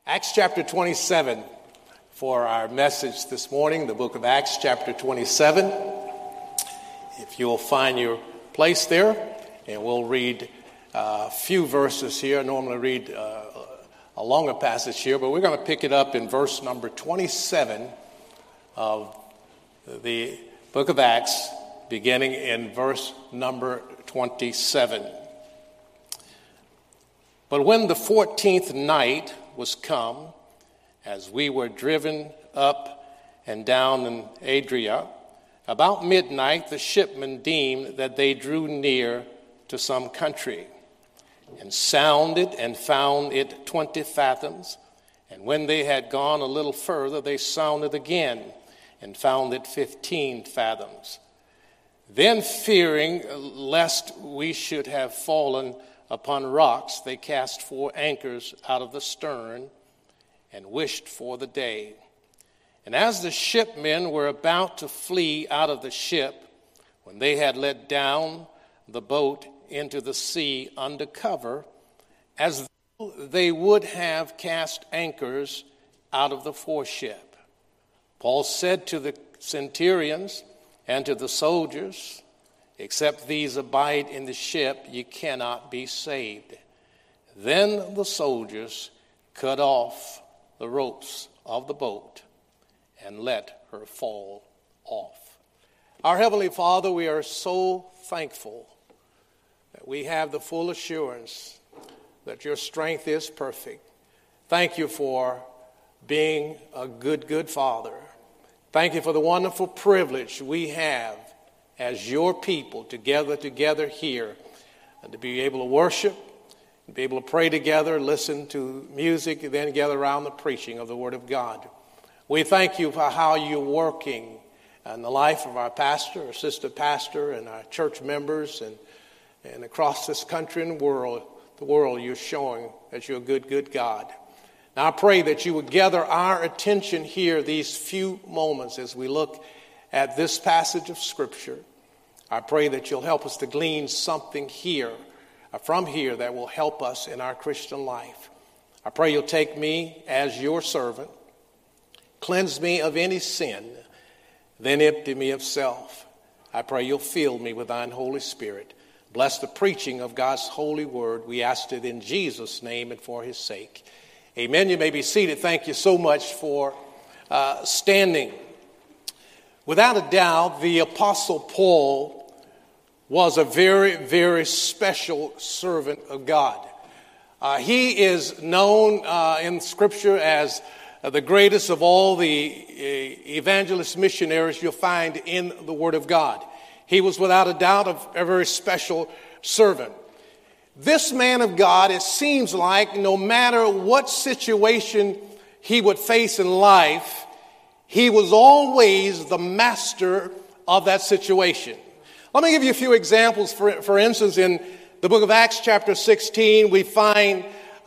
Acts chapter 27 for our message this morning, the book of Acts chapter 27. If you'll find your place there, and we'll read a few verses here. I normally read a longer passage here, but we're going to pick it up in verse number 27 of the book of Acts, beginning in verse number 27. But when the 14th night was come, as we were driven up and down in Adria, about midnight the shipmen deemed that they drew near to some country, and sounded and found it 20 fathoms. And when they had gone a little further, they sounded again and found it 15 fathoms. Then, fearing lest we should have fallen upon rocks, they cast 4 anchors out of the stern and wished for the day. And as the shipmen were about to flee out of the ship, when they had let down the boat into the sea under cover, as though they would have cast anchors out of the foreship, Paul said to the centurions and to the soldiers, "Except these abide in the ship, ye cannot be saved." Then the soldiers cut off the ropes of the boat and let her fall off. Our Heavenly Father, we are so thankful that we have the full assurance that your strength is perfect. Thank you for being a good Father. Thank you for the wonderful privilege we have as your people together here, and to be able to worship, and be able to pray together, listen to music, and then gather around the preaching of the Word of God. We thank you for how you're working in the life of our pastor, our sister pastor, and our church members, and across this country and the world you're showing that you're a good God. Now I pray that you would gather our attention here these few moments as we look at this passage of Scripture. I pray that you'll help us to glean something from here that will help us in our Christian life. I pray you'll take me as your servant, cleanse me of any sin, then empty me of self. I pray you'll fill me with thine Holy Spirit. Bless the preaching of God's holy word. We ask it in Jesus' name and for his sake. Amen. You may be seated. Thank you so much for standing. Without a doubt, the Apostle Paul was a very special servant of God. He is known in Scripture as the greatest of all the evangelist missionaries you'll find in the Word of God. He was without a doubt a very special servant. This man of God, it seems like no matter what situation he would face in life, he was always the master of that situation. Let me give you a few examples. For instance, in the book of Acts chapter 16, we find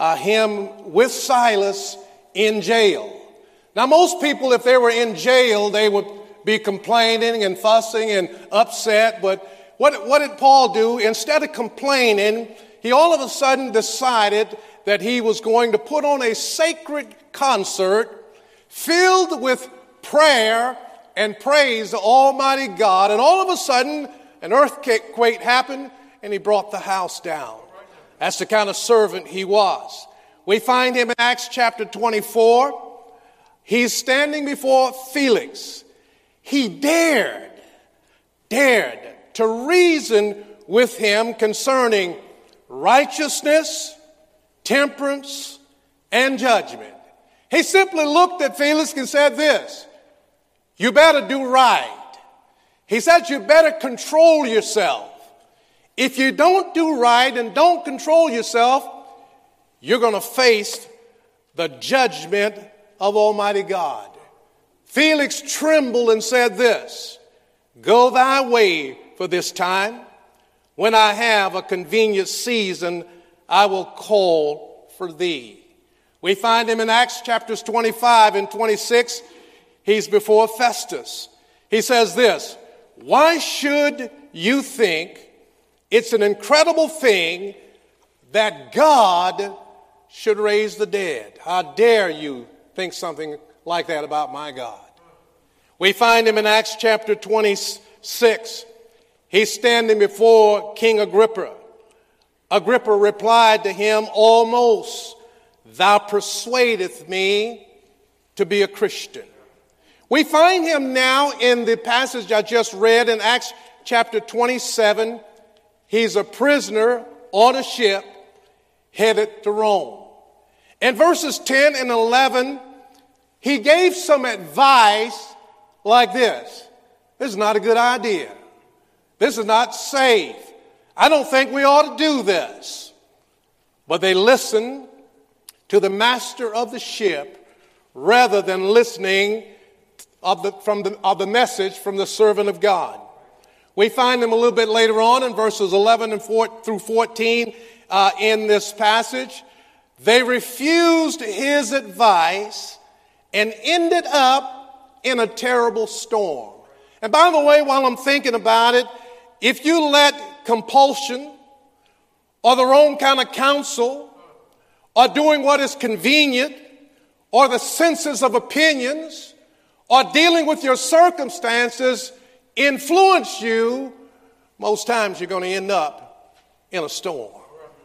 him with Silas in jail. Now, most people, if they were in jail, they would be complaining and fussing and upset. But what did Paul do? Instead of complaining, he all of a sudden decided that he was going to put on a sacred concert filled with prayer and praise to Almighty God. And all of a sudden, an earthquake happened, and he brought the house down. That's the kind of servant he was. We find him in Acts chapter 24. He's standing before Felix. He dared to reason with him concerning righteousness, temperance, and judgment. He simply looked at Felix and said this: "You better do right." He said, "You better control yourself. If you don't do right and don't control yourself, you're going to face the judgment of Almighty God." Felix trembled and said this: "Go thy way for this time. When I have a convenient season, I will call for thee." We find him in Acts chapters 25 and 26. He's before Festus. He says this: "Why should you think it's an incredible thing that God should raise the dead. How dare you think something like that about my God? We find him in Acts chapter 26. He's standing before King Agrippa. Agrippa replied to him, almost, thou persuadest me to be a Christian. We find him now in the passage I just read in Acts chapter 27. He's a prisoner on a ship headed to Rome. In verses 10 and 11, he gave some advice like this. This is not a good idea. This is not safe. I don't think we ought to do this. But they listened to the master of the ship rather than listening of the message from the servant of God. We find them a little bit later on in verses 11 through 14 in this passage. They refused his advice and ended up in a terrible storm. And by the way, while I'm thinking about it, if you let compulsion or their own kind of counsel or doing what is convenient or the senses of opinions or dealing with your circumstances influence you, most times you're going to end up in a storm.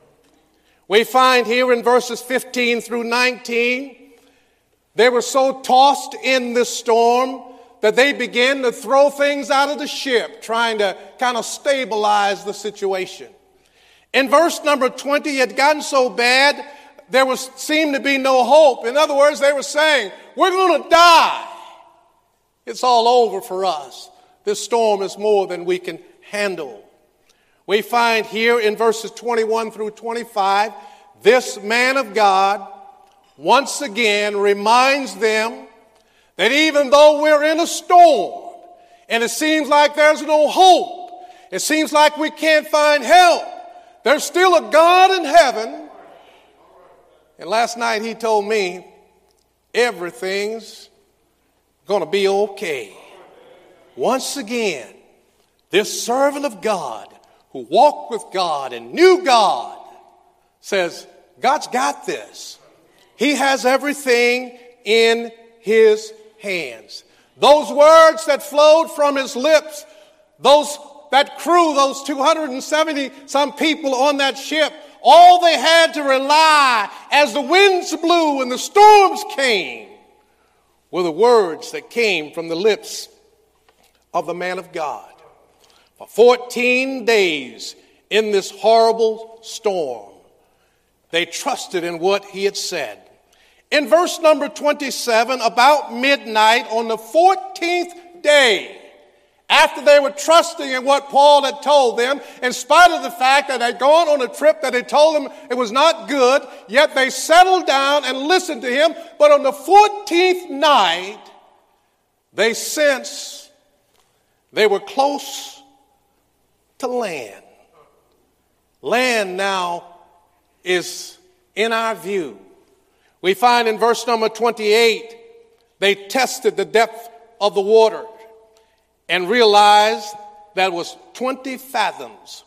We find here in verses 15 through 19, they were so tossed in this storm that they began to throw things out of the ship, trying to kind of stabilize the situation. In verse number 20, it had gotten so bad, seemed to be no hope. In other words, they were saying, we're going to die. It's all over for us. This storm is more than we can handle. We find here in verses 21 through 25, this man of God once again reminds them that even though we're in a storm and it seems like there's no hope, it seems like we can't find help, there's still a God in heaven. And last night he told me everything's going to be okay. Once again, this servant of God who walked with God and knew God says, God's got this. He has everything in his hands. Those words that flowed from his lips, that crew, those 270 some people on that ship, all they had to rely as the winds blew and the storms came were the words that came from the lips of the man of God. For 14 days in this horrible storm, they trusted in what he had said. In verse number 27, about midnight on the 14th day, after they were trusting in what Paul had told them, in spite of the fact that they'd gone on a trip that had told them it was not good, yet they settled down and listened to him. But on the 14th night, they sensed they were close to land. Land now is in our view. We find in verse number 28, they tested the depth of the water and realized that it was 20 fathoms,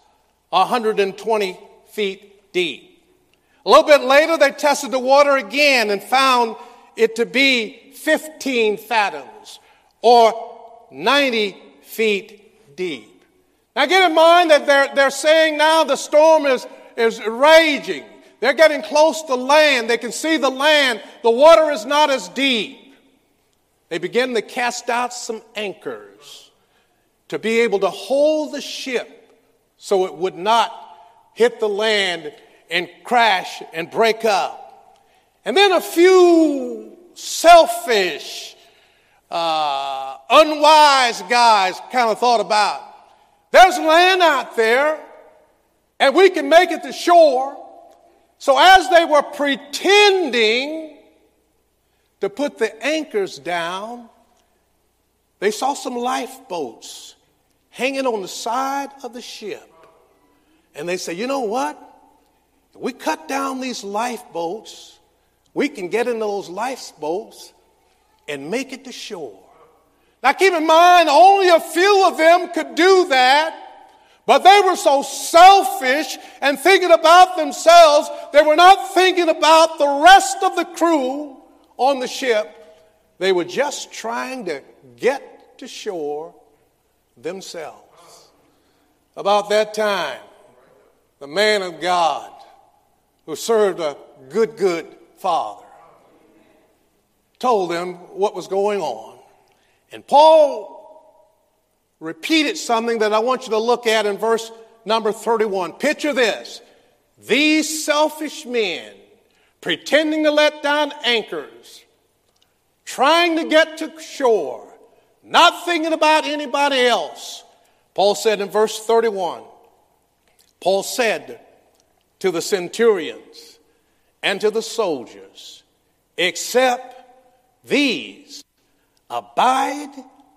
120 feet deep. A little bit later, they tested the water again and found it to be 15 fathoms, or 90 feet deep. Now get in mind that they're saying now the storm is raging. They're getting close to land. They can see the land. The water is not as deep. They begin to cast out some anchors to be able to hold the ship so it would not hit the land and crash and break up. And then a few selfish, unwise guys kind of thought about, there's land out there and we can make it to shore. So as they were pretending to put the anchors down, they saw some lifeboats hanging on the side of the ship. And they said, you know what? If we cut down these lifeboats, we can get into those lifeboats and make it to shore. Now keep in mind, only a few of them could do that. But they were so selfish and thinking about themselves, they were not thinking about the rest of the crew on the ship. They were just trying to get to shore themselves. About that time, the man of God who served a good father told them what was going on. And Paul repeated something that I want you to look at in verse number 31. Picture this. These selfish men, pretending to let down anchors, trying to get to shore, not thinking about anybody else. Paul said in verse 31, Paul said to the centurions and to the soldiers, except these abide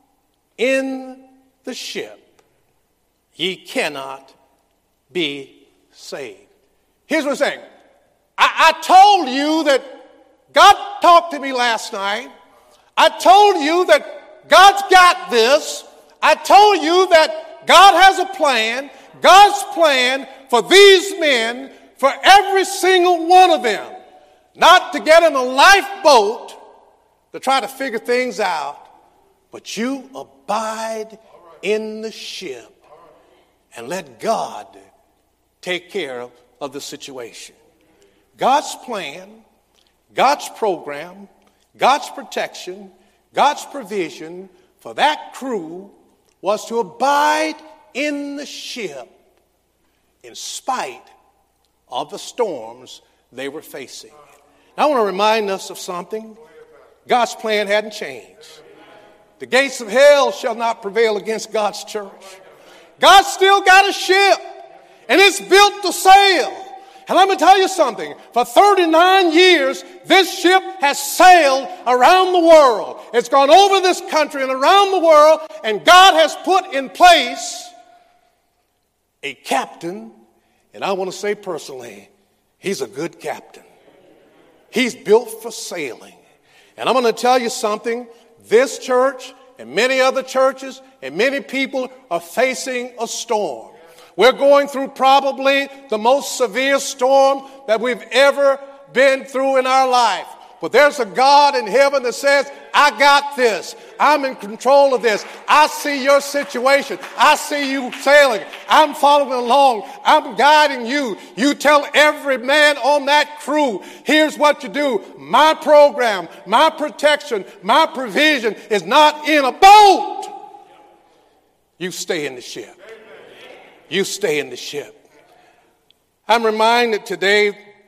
in the ship, ye cannot be saved. Here's what I'm saying. I told you that God talked to me last night. I told you that God's got this. I told you that God has a plan. God's plan for these men, for every single one of them, not to get in a lifeboat to try to figure things out, but you abide in the ship and let God take care of the situation. God's plan, God's program, God's protection, God's provision for that crew was to abide in the ship in spite of the storms they were facing. Now, I want to remind us of something. God's plan hadn't changed. The gates of hell shall not prevail against God's church. God's still got a ship, and it's built to sail. And let me tell you something. For 39 years, this ship has sailed around the world. It's gone over this country and around the world, and God has put in place a captain, and I want to say personally, he's a good captain. He's built for sailing. And I'm going to tell you something. This church and many other churches and many people are facing a storm. We're going through probably the most severe storm that we've ever been through in our life. But there's a God in heaven that says, I got this. I'm in control of this. I see your situation. I see you sailing. I'm following along. I'm guiding you. You tell every man on that crew, here's what you do. My program, my protection, my provision is not in a boat. You stay in the ship. You stay in the ship. I'm reminded today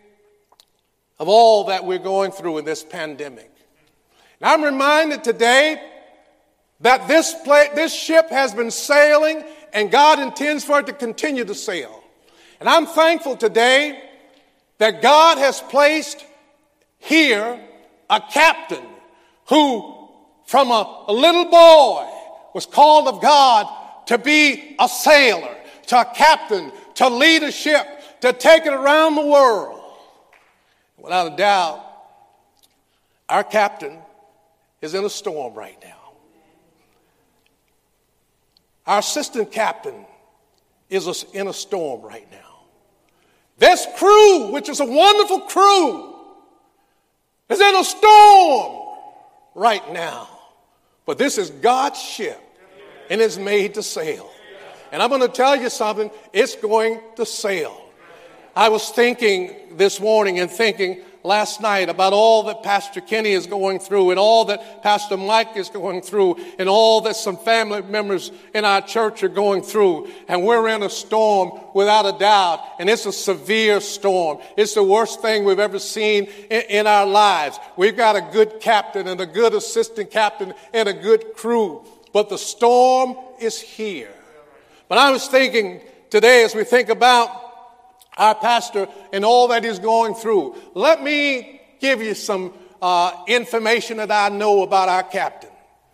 of all that we're going through in this pandemic. And I'm reminded today that this ship has been sailing and God intends for it to continue to sail. And I'm thankful today that God has placed here a captain who from a little boy was called of God to be a sailor, to a captain, to lead a ship, to take it around the world. Without a doubt, our captain is in a storm right now. Our assistant captain is in a storm right now. This crew, which is a wonderful crew, is in a storm right now. But this is God's ship, and it's made to sail. And I'm going to tell you something, it's going to sail. I was thinking this morning and thinking last night about all that Pastor Kenny is going through and all that Pastor Mike is going through and all that some family members in our church are going through. And we're in a storm without a doubt. And it's a severe storm. It's the worst thing we've ever seen in our lives. We've got a good captain and a good assistant captain and a good crew. But the storm is here. But I was thinking today as we think about our pastor and all that he's going through, let me give you some information that I know about our captain.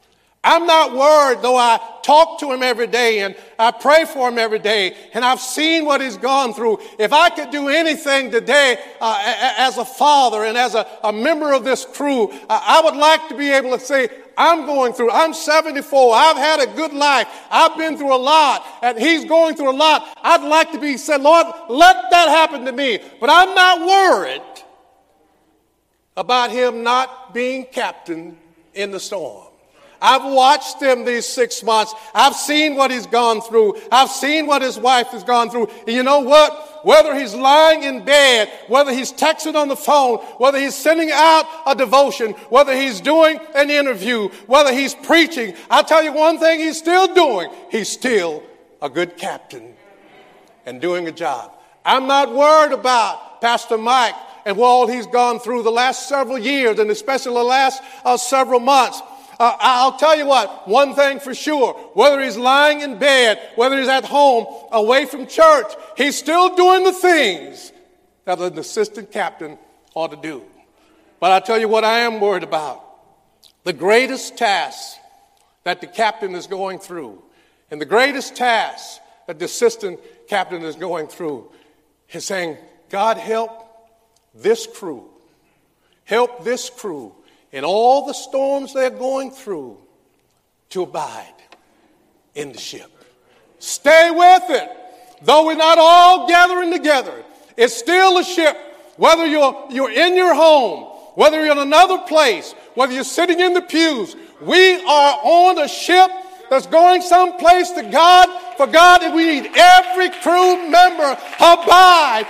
I'm not worried, though I talk to him every day and I pray for him every day, and I've seen what he's gone through. If I could do anything today as a father and as a member of this crew, I would like to be able to say, I'm 74. I've had a good life. I've been through a lot, and he's going through a lot. I'd like to be said, Lord, let that happen to me. But I'm not worried about him not being captain in the storm. I've watched him these 6 months. I've seen what he's gone through. I've seen what his wife has gone through. And you know what? Whether he's lying in bed, whether he's texting on the phone, whether he's sending out a devotion, whether he's doing an interview, whether he's preaching, I'll tell you one thing he's still doing. He's still a good captain and doing a job. I'm not worried about Pastor Mike and what all he's gone through the last several years, and especially the last several months. I'll tell you what, one thing for sure, whether he's lying in bed, whether he's at home, away from church, he's still doing the things that an assistant captain ought to do. But I'll tell you what I am worried about. The greatest task that the captain is going through, and the greatest task that the assistant captain is going through, is saying, God, help this crew. Help this crew in all the storms they're going through to abide in the ship. Stay with it. Though we're not all gathering together, it's still a ship. Whether you're in your home, whether you're in another place, whether you're sitting in the pews, we are on a ship that's going someplace to God, for God, and we need every crew member abide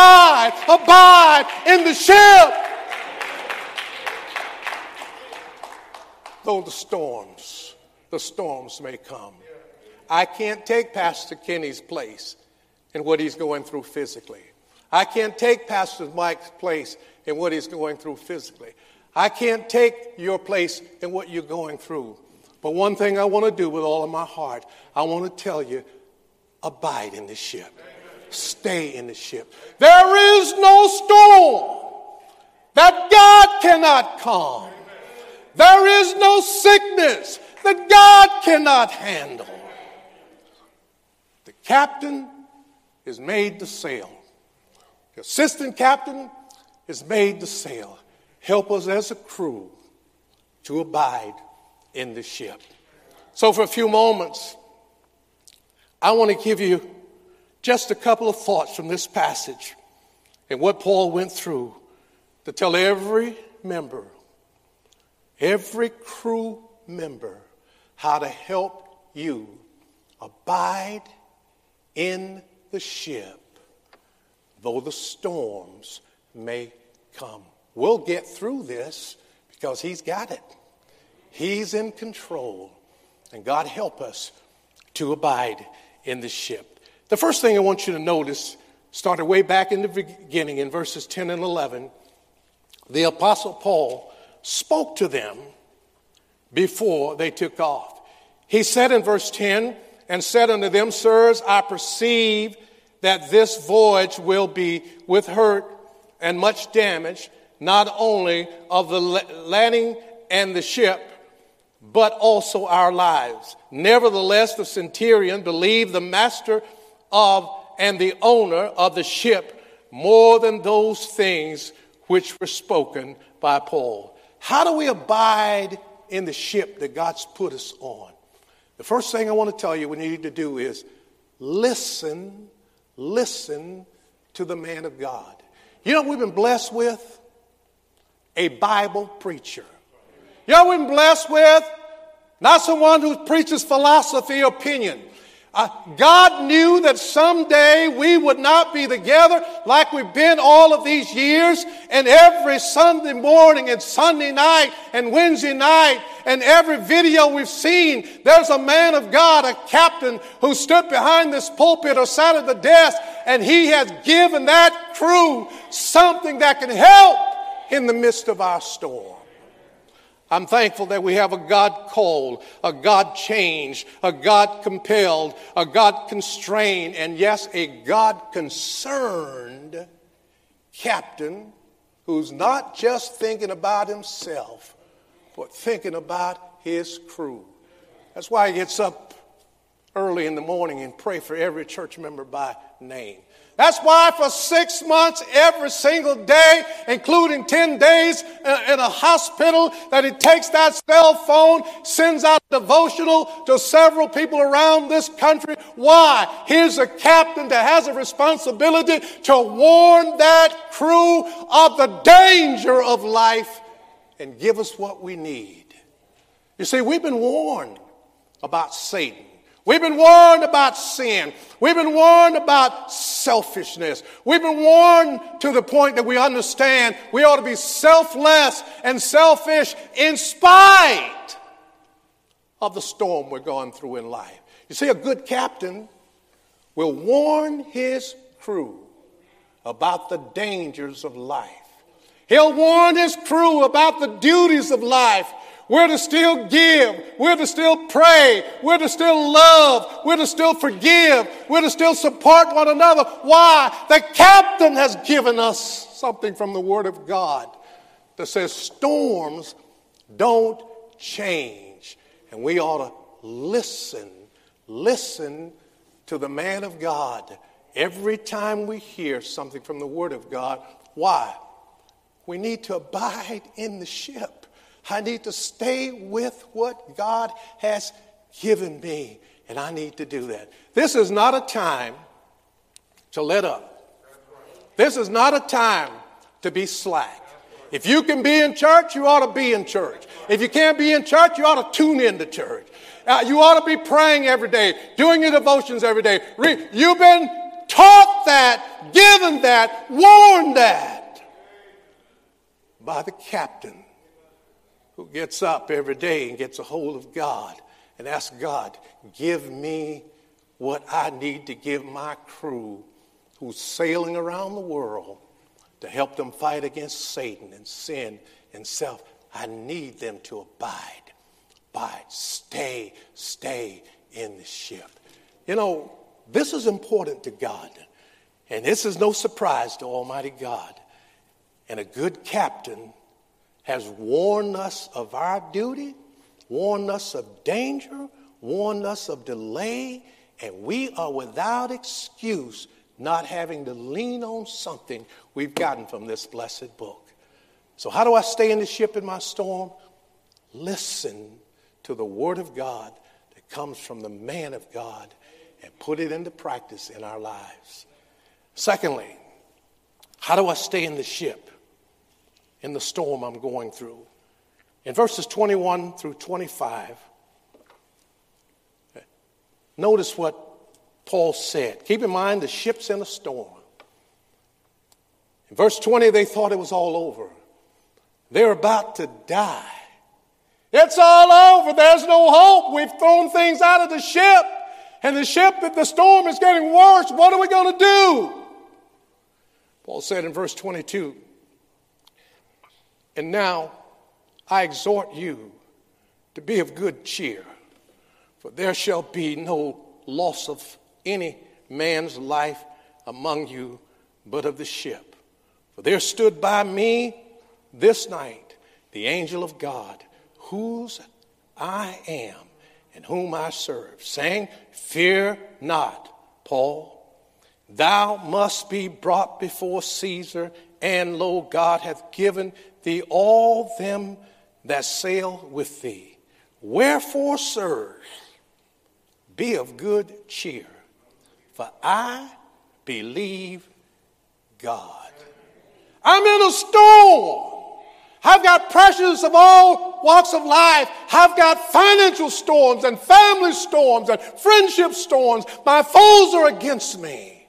in the ship. Though the storms may come. I can't take Pastor Kenny's place in what he's going through physically. I can't take Pastor Mike's place in what he's going through physically. I can't take your place in what you're going through. But one thing I want to do with all of my heart, I want to tell you, abide in the ship. Stay in the ship. There is no storm that God cannot calm. There is no sickness that God cannot handle. The captain is made to sail. The assistant captain is made to sail. Help us as a crew to abide in the ship. So for a few moments, I want to give you just a couple of thoughts from this passage and what Paul went through to tell every member, every crew member, how to help you abide in the ship, though the storms may come. We'll get through this because he's got it. He's in control. And God help us to abide in the ship. The first thing I want you to notice, started way back in the beginning in verses 10 and 11, the Apostle Paul spoke to them before they took off. He said in verse 10, and said unto them, Sirs, I perceive that this voyage will be with hurt and much damage, not only of the landing and the ship, but also our lives. Nevertheless, the centurion believed the master of and the owner of the ship more than those things which were spoken by Paul. How do we abide in the ship that God's put us on? The first thing I want to tell you we need to do is listen to the man of God. You know what we've been blessed with? A Bible preacher. You know what we've been blessed with? Not someone who preaches philosophy or opinion. God knew that someday we would not be together like we've been all of these years, and every Sunday morning and Sunday night and Wednesday night and every video we've seen, there's a man of God, a captain who stood behind this pulpit or sat at the desk, and he has given that crew something that can help in the midst of our storm. I'm thankful that we have a God called, a God changed, a God compelled, a God constrained, and yes, a God concerned captain who's not just thinking about himself, but thinking about his crew. That's why he gets up early in the morning and pray for every church member by name. That's why for 6 months, every single day, including 10 days in a hospital, that he takes that cell phone, sends out a devotional to several people around this country. Why? Here's a captain that has a responsibility to warn that crew of the danger of life and give us what we need. You see, we've been warned about Satan. We've been warned about sin. We've been warned about selfishness. We've been warned to the point that we understand we ought to be selfless and selfish in spite of the storm we're going through in life. You see, a good captain will warn his crew about the dangers of life. He'll warn his crew about the duties of life. We're to still give. We're to still pray. We're to still love. We're to still forgive. We're to still support one another. Why? The captain has given us something from the Word of God that says storms don't change. And we ought to listen to the man of God every time we hear something from the Word of God. Why? We need to abide in the ship. I need to stay with what God has given me, and I need to do that. This is not a time to let up. This is not a time to be slack. If you can be in church, you ought to be in church. If you can't be in church, you ought to tune into church. You ought to be praying every day, doing your devotions every day. You've been taught that, given that, warned that by the captain who gets up every day and gets a hold of God and asks God, give me what I need to give my crew who's sailing around the world to help them fight against Satan and sin and self. I need them to abide, stay in the ship. You know, this is important to God, and this is no surprise to Almighty God. And a good captain has warned us of our duty, warned us of danger, warned us of delay, and we are without excuse not having to lean on something we've gotten from this blessed book. So how do I stay in the ship in my storm? Listen to the Word of God that comes from the man of God and put it into practice in our lives. Secondly, how do I stay in the ship in the storm I'm going through? In verses 21 through 25, notice what Paul said. Keep in mind the ship's in a storm. In verse 20, they thought it was all over. They're about to die. It's all over. There's no hope. We've thrown things out of the ship, and the storm is getting worse. What are we going to do? Paul said in verse 22, and now I exhort you to be of good cheer, for there shall be no loss of any man's life among you, but of the ship. For there stood by me this night the angel of God, whose I am and whom I serve, saying, fear not, Paul. Thou must be brought before Caesar, and lo, God hath given thee all them that sail with thee. Wherefore, sirs, be of good cheer, for I believe God. I'm in a storm. I've got pressures of all walks of life. I've got financial storms and family storms and friendship storms. My foes are against me.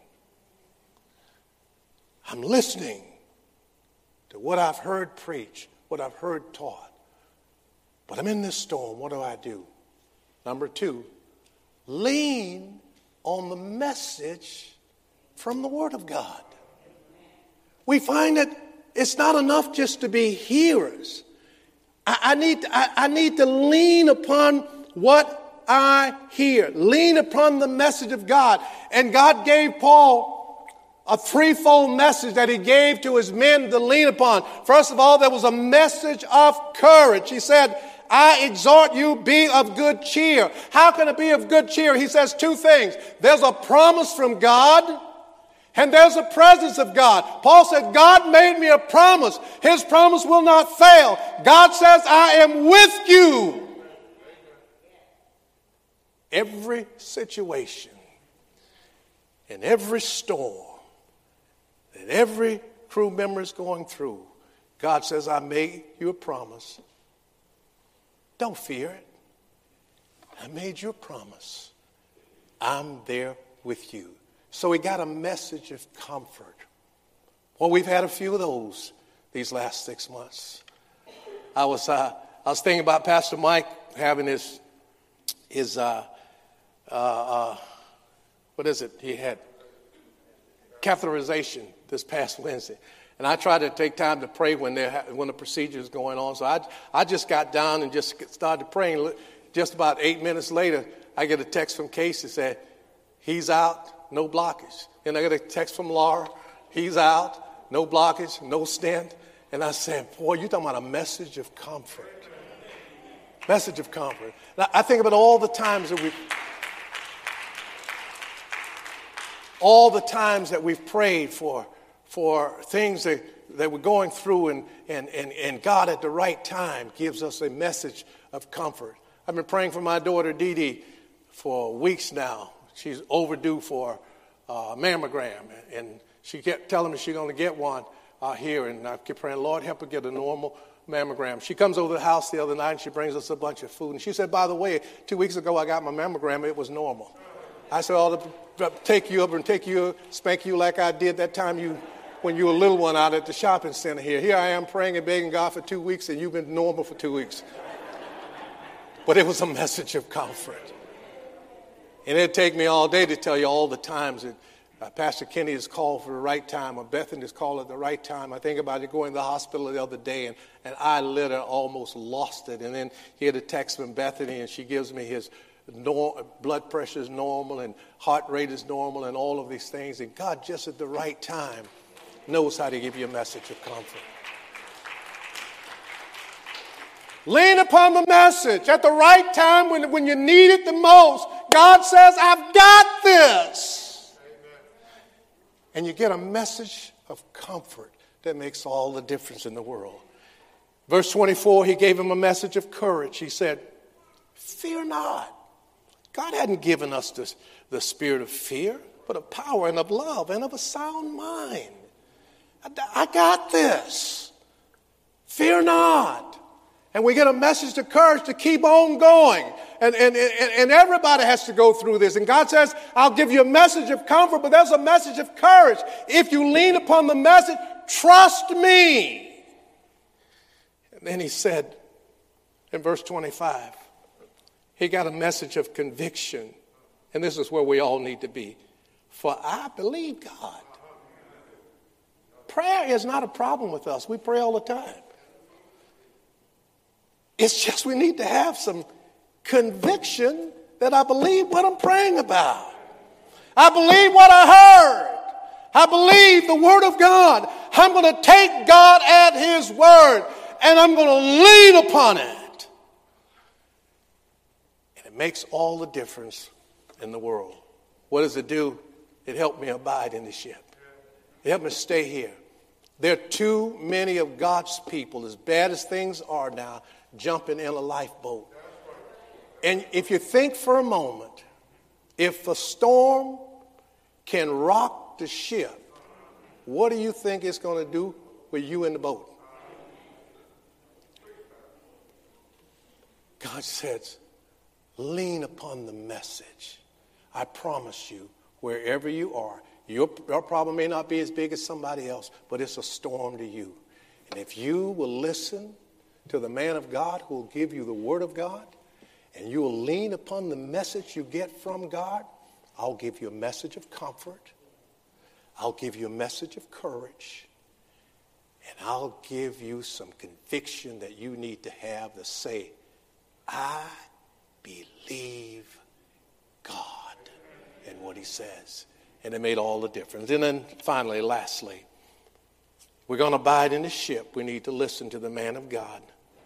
I'm listening to what I've heard preached, what I've heard taught. But I'm in this storm. What do? Number 2, lean on the message from the Word of God. We find that it's not enough just to be hearers. I need to lean upon what I hear. Lean upon the message of God. And God gave Paul a threefold message that he gave to his men to lean upon. First of all, there was a message of courage. He said, I exhort you, be of good cheer. How can I be of good cheer? He says two things. There's a promise from God, and there's a presence of God. Paul said, God made me a promise. His promise will not fail. God says, I am with you. Every situation, in every storm, that every crew member is going through, God says, I made you a promise. Don't fear it. I made you a promise. I'm there with you. So we got a message of comfort. Well, we've had a few of those these last 6 months. I was thinking about Pastor Mike having his what is it? He had catheterization this past Wednesday. And I try to take time to pray when the procedure is going on. So I just got down and just started praying. Just about 8 minutes later, I get a text from Casey that said, he's out, no blockage. And I get a text from Laura, he's out, no blockage, no stent. And I said, boy, you're talking about a message of comfort. Message of comfort. Now, I think about all the times that we've prayed for things that we're going through, and God at the right time gives us a message of comfort. I've been praying for my daughter Dee Dee for weeks now. She's overdue for a mammogram, and she kept telling me she's going to get one here, and I kept praying, Lord, help her get a normal mammogram. She comes over to the house the other night, and she brings us a bunch of food, and she said, by the way, 2 weeks ago I got my mammogram, it was normal. I said, I'll take you up and spank you like I did that time when you were a little one out at the shopping center here. Here I am praying and begging God for 2 weeks, and you've been normal for 2 weeks. But it was a message of comfort. And it'd take me all day to tell you all the times that Pastor Kenny has called for the right time, or Bethany has called at the right time. I think about it going to the hospital the other day, and I literally almost lost it. And then he had a text from Bethany, and she gives me his blood pressure is normal, and heart rate is normal, and all of these things. And God, just at the right time, knows how to give you a message of comfort. Lean upon the message at the right time when you need it the most. God says, I've got this. Amen. And you get a message of comfort that makes all the difference in the world. Verse 24, he gave him a message of courage. He said, fear not. God hadn't given us the spirit of fear, but of power and of love and of a sound mind. I got this. Fear not. And we get a message of courage to keep on going. And everybody has to go through this. And God says, I'll give you a message of comfort, but there's a message of courage. If you lean upon the message, trust me. And then he said in verse 25, he got a message of conviction. And this is where we all need to be. For I believe God. Prayer is not a problem with us. We pray all the time. It's just we need to have some conviction that I believe what I'm praying about. I believe what I heard. I believe the word of God. I'm going to take God at his word, and I'm going to lean upon it. And it makes all the difference in the world. What does it do? It helped me abide in the ship. It helped me stay here. There are too many of God's people, as bad as things are now, jumping in a lifeboat. And if you think for a moment, if a storm can rock the ship, what do you think it's going to do with you in the boat? God says, lean upon the message. I promise you, wherever you are, your problem may not be as big as somebody else, but it's a storm to you. And if you will listen to the man of God who will give you the word of God, and you will lean upon the message you get from God, I'll give you a message of comfort. I'll give you a message of courage. And I'll give you some conviction that you need to have to say, I believe God and what he says. And it made all the difference. And then finally, lastly, we're going to abide in the ship. We need to listen to the man of God.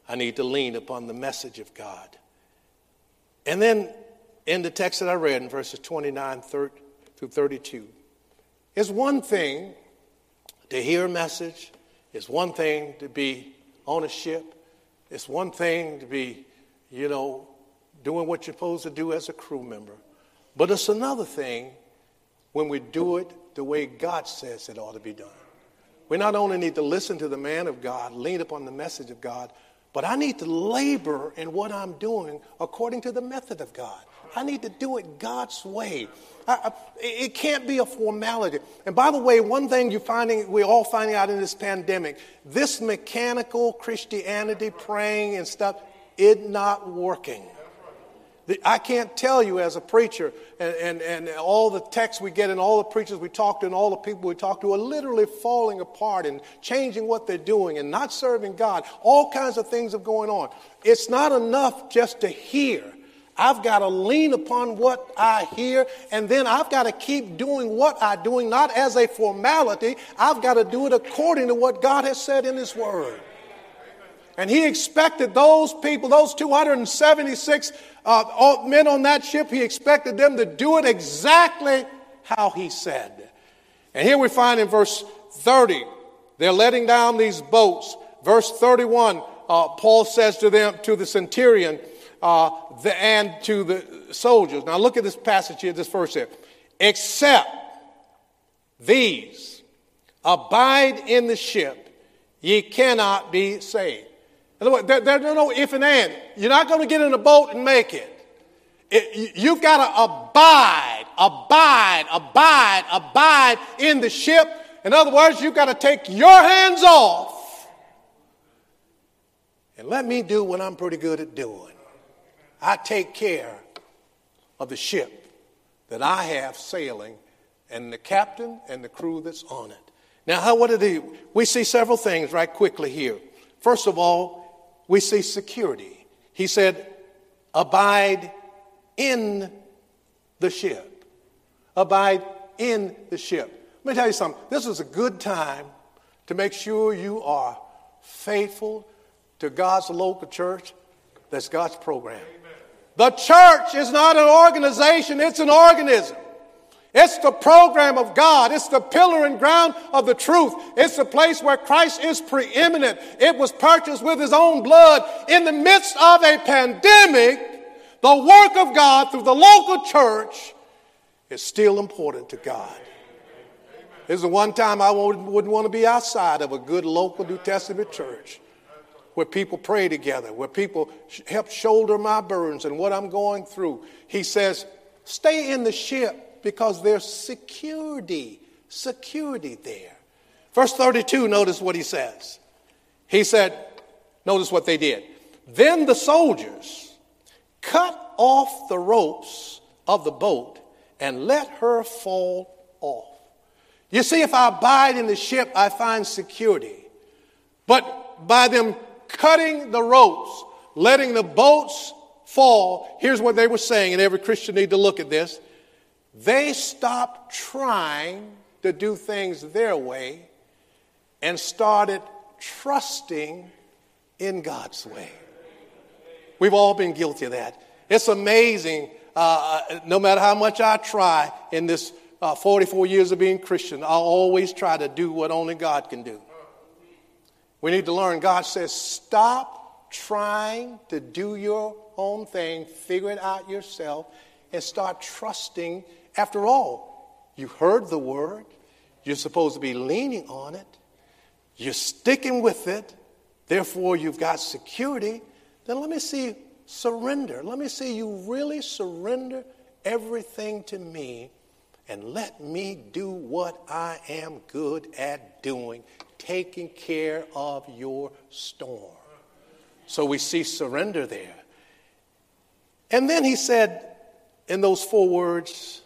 I need to lean upon the message of God. And then in the text that I read in verses 29 through 32, it's one thing to hear a message. It's one thing to be on a ship. It's one thing to be, doing what you're supposed to do as a crew member. But it's another thing when we do it the way God says it ought to be done. We not only need to listen to the man of God, lean upon the message of God, but I need to labor in what I'm doing according to the method of God. I need to do it God's way. It can't be a formality. And by the way, one thing we're all finding out in this pandemic, this mechanical Christianity, praying and stuff, it's not working. I can't tell you as a preacher, and all the texts we get and all the preachers we talk to and all the people we talk to are literally falling apart and changing what they're doing and not serving God. All kinds of things are going on. It's not enough just to hear. I've got to lean upon what I hear, and then I've got to keep doing what I'm doing, not as a formality. I've got to do it according to what God has said in His Word. And He expected those people, those 276 men on that ship, He expected them to do it exactly how He said. And here we find in verse 30, they're letting down these boats. Verse 31, Paul says to the centurion, and to the soldiers. Now look at this passage here, this verse here. Except these abide in the ship, ye cannot be saved. In other words, there's no if and and. You're not going to get in a boat and make it. You've got to abide in the ship. In other words, you've got to take your hands off and let me do what I'm pretty good at doing. I take care of the ship that I have sailing and the captain and the crew that's on it. Now, what did he do? We see several things right quickly here. First of all, we see security. He said, abide in the ship. Abide in the ship. Let me tell you something. This is a good time to make sure you are faithful to God's local church. That's God's program. The church is not an organization, it's an organism. It's the program of God. It's the pillar and ground of the truth. It's the place where Christ is preeminent. It was purchased with His own blood. In the midst of a pandemic, the work of God through the local church is still important to God. This is the one time I wouldn't want to be outside of a good local New Testament church, where people pray together, where people help shoulder my burdens and what I'm going through. He says, stay in the ship because there's security there. Verse 32, notice what he says. He said, notice what they did. Then the soldiers cut off the ropes of the boat and let her fall off. You see, if I abide in the ship, I find security. But by them cutting the ropes, letting the boats fall, here's what they were saying, and every Christian need to look at this. They stopped trying to do things their way and started trusting in God's way. We've all been guilty of that. It's amazing, no matter how much I try in this 44 years of being Christian, I'll always try to do what only God can do. We need to learn. God says, stop trying to do your own thing, figure it out yourself, and start trusting. After all, you heard the word. You're supposed to be leaning on it. You're sticking with it. Therefore, you've got security. Then let me see surrender. Let me see you really surrender everything to me and let me do what I am good at doing, taking care of your storm. So we see surrender there. And then he said in those 4 words,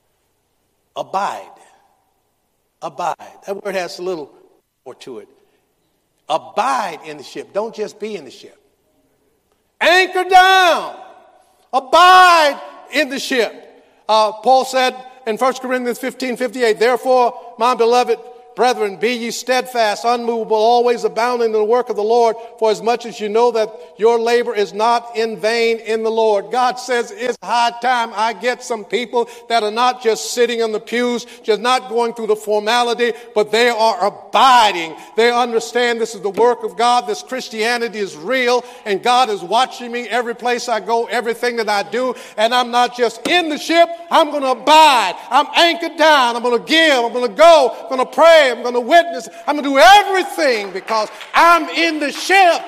abide. Abide. That word has a little more to it. Abide in the ship. Don't just be in the ship. Anchor down. Abide in the ship. Paul said in 1 Corinthians 15:58, therefore, my beloved Brethren, be ye steadfast, unmovable, always abounding in the work of the Lord, for as much as you know that your labor is not in vain in the Lord. God says it's high time I get some people that are not just sitting in the pews, just not going through the formality, but they are abiding. They understand this is the work of God. This Christianity is real, and God is watching me every place I go, everything that I do, and I'm not just in the ship, I'm going to abide. I'm anchored down. I'm going to give. I'm going to go. I'm going to pray. I'm going to witness. I'm going to do everything because I'm in the ship.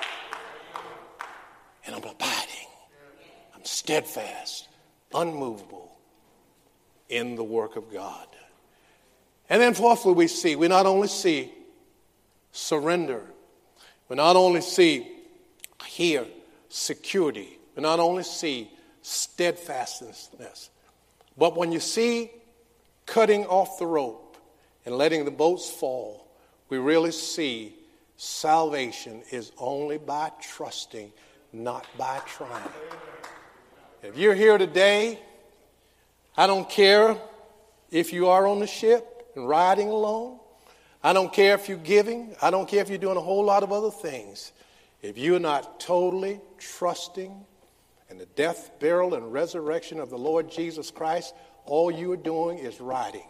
And I'm abiding. I'm steadfast, unmovable in the work of God. And then fourthly, we not only see surrender. We not only see here security. We not only see steadfastness. But when you see cutting off the rope and letting the boats fall, we really see salvation is only by trusting, not by trying. If you're here today, I don't care if you are on the ship and riding alone. I don't care if you're giving. I don't care if you're doing a whole lot of other things. If you're not totally trusting in the death, burial, and resurrection of the Lord Jesus Christ, all you are doing is riding.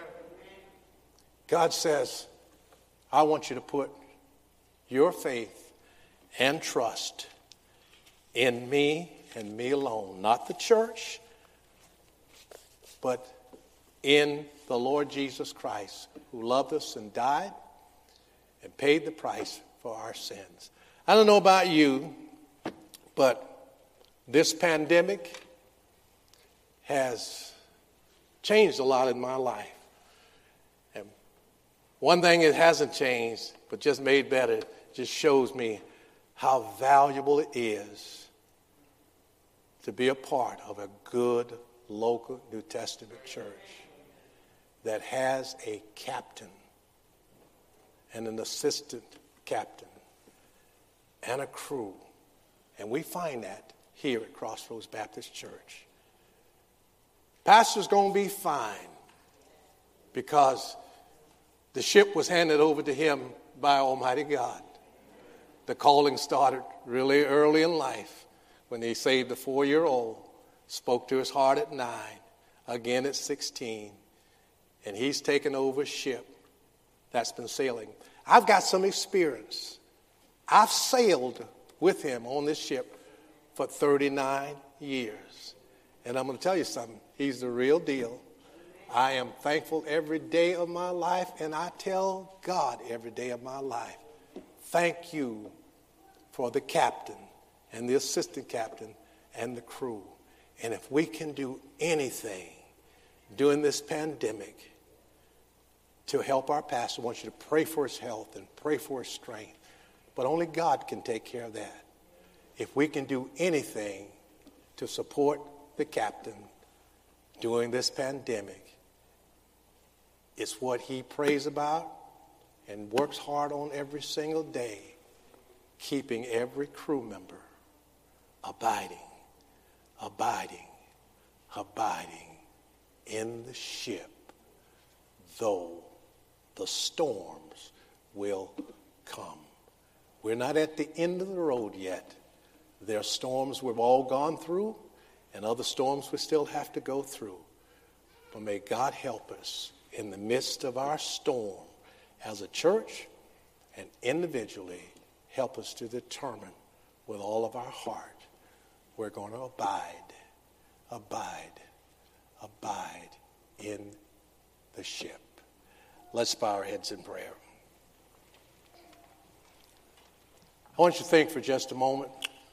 God says, I want you to put your faith and trust in me and me alone. Not the church, but in the Lord Jesus Christ, who loved us and died and paid the price for our sins. I don't know about you, but this pandemic has changed a lot in my life. And one thing it hasn't changed, but just made better, just shows me how valuable it is to be a part of a good local New Testament church that has a captain and an assistant captain and a crew. And we find that here at Crossroads Baptist Church. Pastor's going to be fine because the ship was handed over to him by Almighty God. The calling started really early in life when he saved a 4-year-old, spoke to his heart at 9, again at 16, and he's taken over a ship that's been sailing. I've got some experience. I've sailed with him on this ship for 39 years. And I'm going to tell you something. He's the real deal. I am thankful every day of my life, and I tell God every day of my life, thank you for the captain and the assistant captain and the crew. And if we can do anything during this pandemic to help our pastor, I want you to pray for his health and pray for his strength. But only God can take care of that. If we can do anything to support the captain during this pandemic, it's what he prays about and works hard on every single day, keeping every crew member abiding in the ship, though the storms will come. We're not at the end of the road yet. There are storms we've all gone through and other storms we still have to go through. But may God help us in the midst of our storm as a church and individually help us to determine with all of our heart we're going to abide in the ship. Let's bow our heads in prayer. I want you to think for just a moment.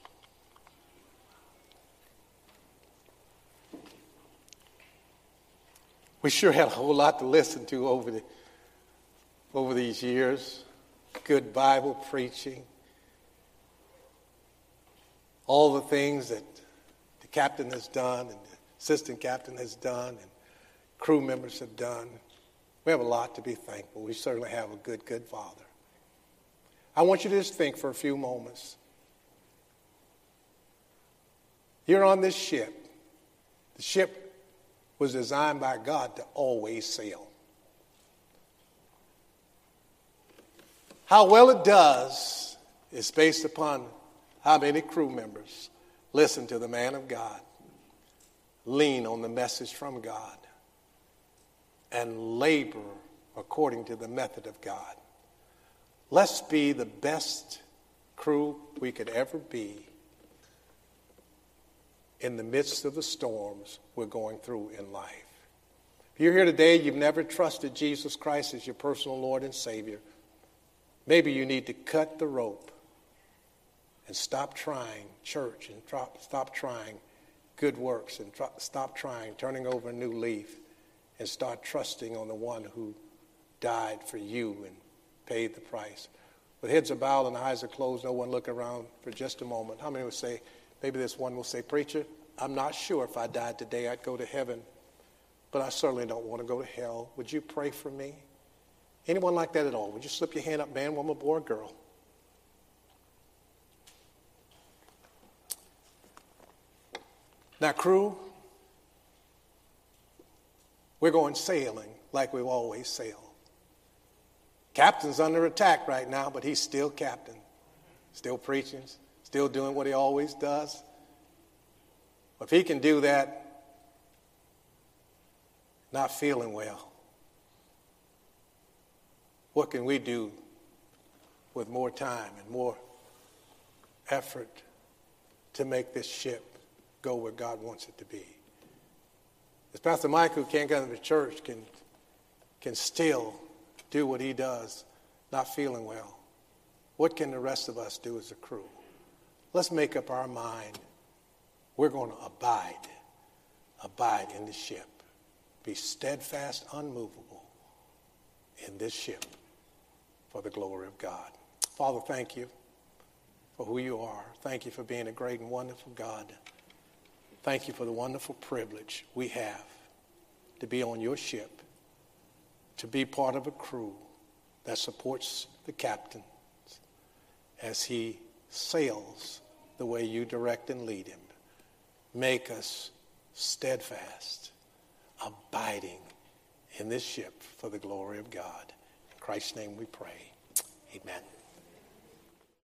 We sure had a whole lot to listen to over these years. Good Bible preaching. All the things that the captain has done and the assistant captain has done and crew members have done. We have a lot to be thankful. We certainly have a good Father. I want you to just think for a few moments. You're on this ship. The ship was designed by God to always sail. How well it does is based upon how many crew members listen to the man of God, lean on the message from God, and labor according to the method of God. Let's be the best crew we could ever be in the midst of the storms we're going through in life. If you're here today, you've never trusted Jesus Christ as your personal Lord and Savior, maybe you need to cut the rope and stop trying church and stop trying good works and stop trying turning over a new leaf and start trusting on the one who died for you and paid the price. With heads are bowed and eyes are closed, no one look around for just a moment. How many would say, maybe this one will say, preacher, I'm not sure if I died today I'd go to heaven, but I certainly don't want to go to hell. Would you pray for me? Anyone like that at all? Would you slip your hand up, man, woman, boy, or girl? Now, crew, we're going sailing like we've always sailed. Captain's under attack right now, but he's still captain, still preaching, still doing what he always does. If he can do that, not feeling well, what can we do with more time and more effort to make this ship go where God wants it to be? As Pastor Mike, who can't go to the church, can still do what he does, not feeling well, what can the rest of us do as a crew? Let's make up our mind. We're going to abide in the ship, be steadfast, unmovable in this ship for the glory of God. Father, thank you for who you are. Thank you for being a great and wonderful God. Thank you for the wonderful privilege we have to be on your ship, to be part of a crew that supports the captain as he sails the way you direct and lead him. Make us steadfast, abiding in this ship for the glory of God. In Christ's name we pray. Amen.